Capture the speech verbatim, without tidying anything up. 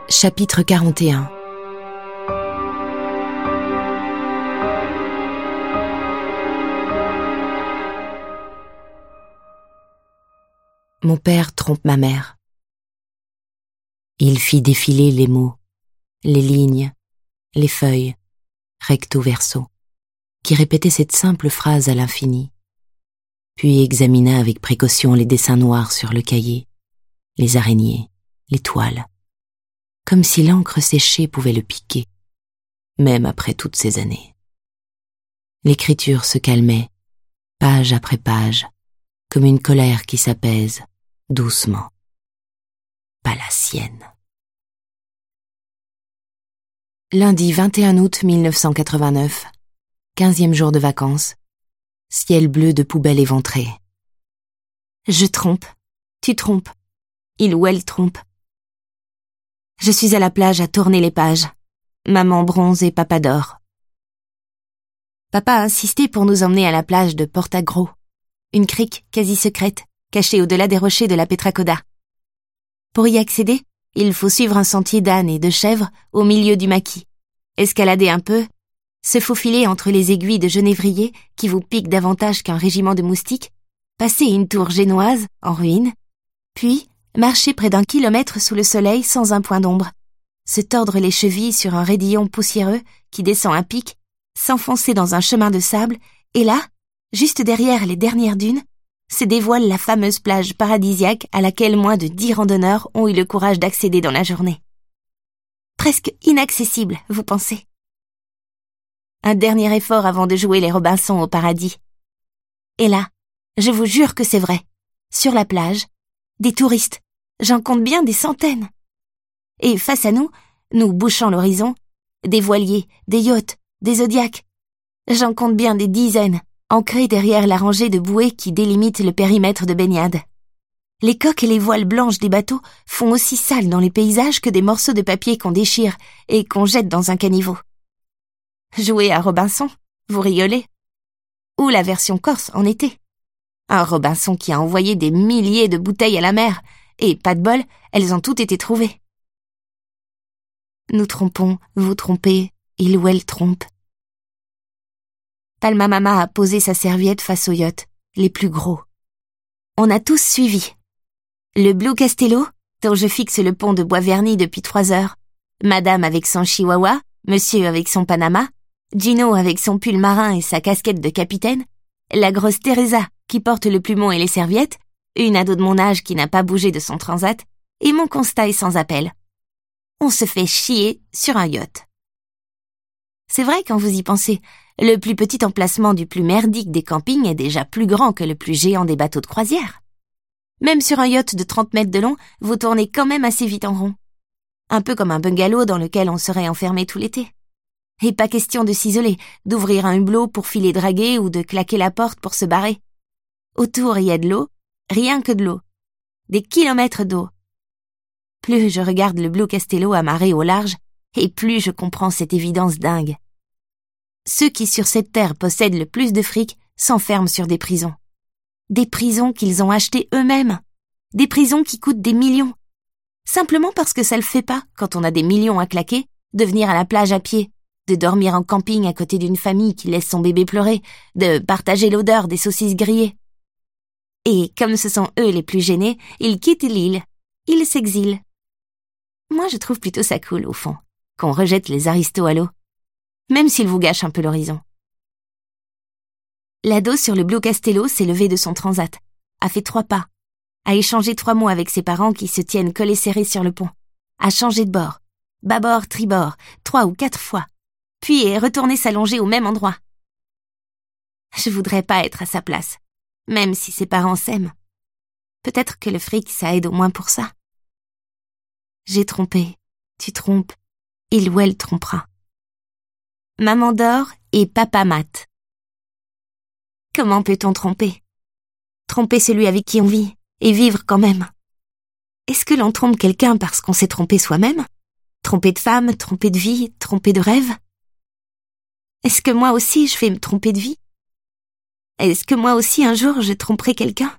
Chapitre quarante et un. Mon père trompe ma mère. Il fit défiler les mots, les lignes, les feuilles, recto verso, qui répétaient cette simple phrase à l'infini, puis examina avec précaution les dessins noirs sur le cahier, les araignées, les toiles, comme si l'encre séchée pouvait le piquer, même après toutes ces années. L'écriture se calmait, page après page, comme une colère qui s'apaise, doucement. Pas la sienne. Lundi vingt et un août mille neuf cent quatre-vingt-neuf, quinzième jour de vacances, ciel bleu de poubelle éventrée. Je trompe, tu trompes, il ou elle trompe. Je suis à la plage à tourner les pages, maman bronze et papa dort. Papa a insisté pour nous emmener à la plage de Portagro, une crique quasi secrète, cachée au-delà des rochers de la Petracoda. Pour y accéder, il faut suivre un sentier d'ânes et de chèvres au milieu du maquis, escalader un peu, se faufiler entre les aiguilles de genévrier qui vous piquent davantage qu'un régiment de moustiques, passer une tour génoise en ruine, puis marcher près d'un kilomètre sous le soleil sans un point d'ombre, se tordre les chevilles sur un raidillon poussiéreux qui descend un pic, s'enfoncer dans un chemin de sable, et là, juste derrière les dernières dunes, se dévoile la fameuse plage paradisiaque à laquelle moins de dix randonneurs ont eu le courage d'accéder dans la journée. Presque inaccessible, vous pensez? Un dernier effort avant de jouer les Robinson au paradis. Et là, je vous jure que c'est vrai, sur la plage, des touristes, j'en compte bien des centaines. Et face à nous, nous bouchant l'horizon, des voiliers, des yachts, des zodiacs, j'en compte bien des dizaines, ancrés derrière la rangée de bouées qui délimite le périmètre de baignade. Les coques et les voiles blanches des bateaux font aussi sale dans les paysages que des morceaux de papier qu'on déchire et qu'on jette dans un caniveau. Jouer à Robinson, vous rigolez. Ou la version corse en été. Un Robinson qui a envoyé des milliers de bouteilles à la mer, et pas de bol, elles ont toutes été trouvées. Nous trompons, vous trompez, il ou elle trompe. Palma Mama a posé sa serviette face aux yachts, les plus gros. On a tous suivi. Le Blue Castello, dont je fixe le pont de bois verni depuis trois heures, Madame avec son chihuahua, Monsieur avec son Panama, Gino avec son pull marin et sa casquette de capitaine, la grosse Teresa qui porte le plumon et les serviettes, une ado de mon âge qui n'a pas bougé de son transat, et mon constat est sans appel. On se fait chier sur un yacht. C'est vrai quand vous y pensez, le plus petit emplacement du plus merdique des campings est déjà plus grand que le plus géant des bateaux de croisière. Même sur un yacht de trente mètres de long, vous tournez quand même assez vite en rond. Un peu comme un bungalow dans lequel on serait enfermé tout l'été. Et pas question de s'isoler, d'ouvrir un hublot pour filer draguer ou de claquer la porte pour se barrer. Autour, il y a de l'eau, rien que de l'eau. Des kilomètres d'eau. Plus je regarde le Blue Castello amarré au large, et plus je comprends cette évidence dingue. Ceux qui sur cette terre possèdent le plus de fric s'enferment sur des prisons. Des prisons qu'ils ont achetées eux-mêmes. Des prisons qui coûtent des millions. Simplement parce que ça le fait pas, quand on a des millions à claquer, de venir à la plage à pied, de dormir en camping à côté d'une famille qui laisse son bébé pleurer, de partager l'odeur des saucisses grillées. Et comme ce sont eux les plus gênés, ils quittent l'île. Ils s'exilent. Moi, je trouve plutôt ça cool, au fond, qu'on rejette les aristos à l'eau, même s'ils vous gâchent un peu l'horizon. L'ado sur le Blue Castello s'est levé de son transat, a fait trois pas, a échangé trois mots avec ses parents qui se tiennent collés serrés sur le pont, a changé de bord, bâbord, tribord, trois ou quatre fois, puis est retourné s'allonger au même endroit. Je voudrais pas être à sa place, même si ses parents s'aiment. Peut-être que le fric, ça aide au moins pour ça. J'ai trompé, tu trompes, il ou elle trompera. Maman dort et papa mate. Comment peut-on tromper? Tromper celui avec qui on vit, et vivre quand même. Est-ce que l'on trompe quelqu'un parce qu'on s'est trompé soi-même? Tromper de femme, tromper de vie, tromper de rêve? Est-ce que moi aussi je vais me tromper de vie? Est-ce que moi aussi un jour je tromperai quelqu'un?